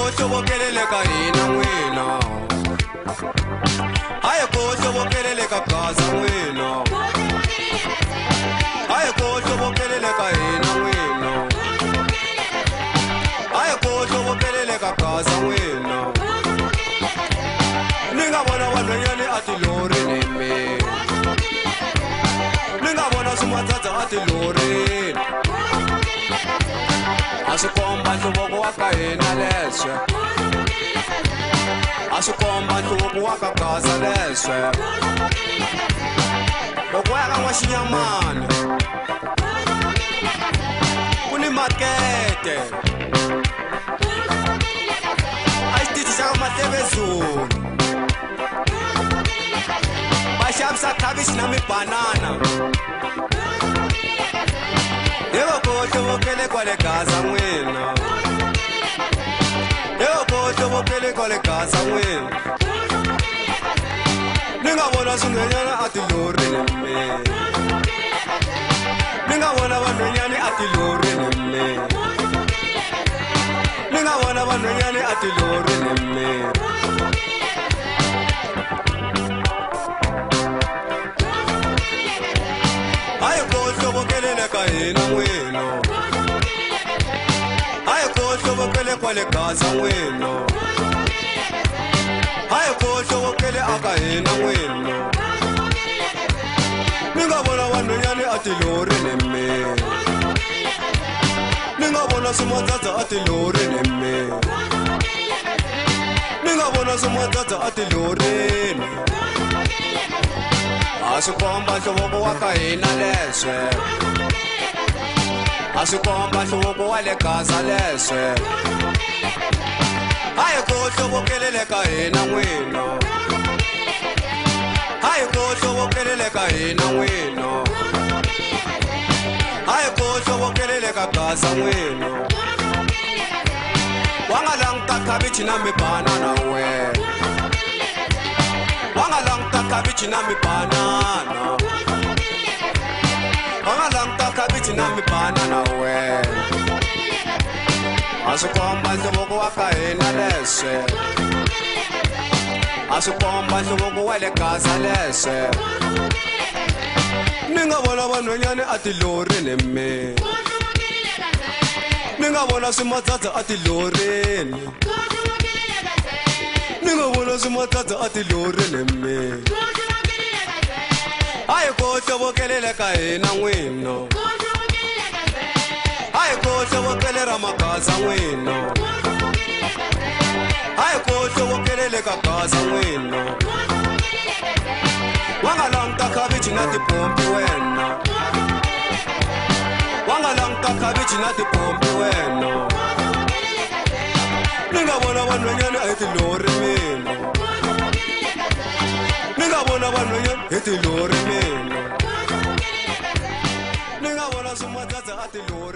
kohle bokelele ka hina n'wina a hi kohle bokelele ka gaza n'wina a hi kohle bokelele ka hina n'wina a hi kohle bokelele ka gaza n'wina ni nga vona vanhwanyani a tilorini mi ni nga vona swimatsatsa a tilorini a swi komba nhluvuko wa ka hina leswe a swi komba nhluvuko wa ka gaza leswe loko ya ka n'waxinyamani ku ni makete a xitichi xa ka matevezulu va xavisa khavichi na mibanana hi va kohle vokele kwale gaza n'wina hi va kohle vokele kwale gaza n'wina ni nga vona swinhwenyana a tilorini mi ni nga vona vanhwenyani a tilorini mi ni nga vona vanhwenyani a tilorini mi a hi kohle vokelele ka hina n'wina a hi kohle vokele kwale gaza n'wina a hi kohle vokele aka hina n'wina ni nga vona vanhwanyani a tilorini mi ni nga vona swimatsatsa a tilorini mi ni nga vona swimatsatsa a tilorini a swi komba nhluvuko wa ka hina leswe a swi komba nhluvuko wa le gaza leswe a hi kohle vokelele ka hina n'wina a hi kohle vokelele ka hina n'wina a hi kohle vokelele ka gaza n'wina wa nga languta khavichi na mibanana wena wa nga languta khavichi na mibanana wa nga languta khavichi na mibanana wena a swi komba nhluvuko wa ka hina leswe a swi komba nhluvuko wa le gaza leswe ni nga vona vanhwanyani a tilorini mi ni nga vona swimatsatsa a tilorini ni nga vona swimatsatsa a tilorini mi a hi kohle vokelele ka hina n'wina a hi kohle vokele ra magaza n'wina a hi kohle vokelele ka gaza n'wina wa nga languta khavichi na tipompi wena wa nga languta khavichi na tipompi wena ni nga vona vanhwanyani a hi tilori mina ni nga vona vanhwanyani hi tilori mina ni nga vona swimatsatsa a tilori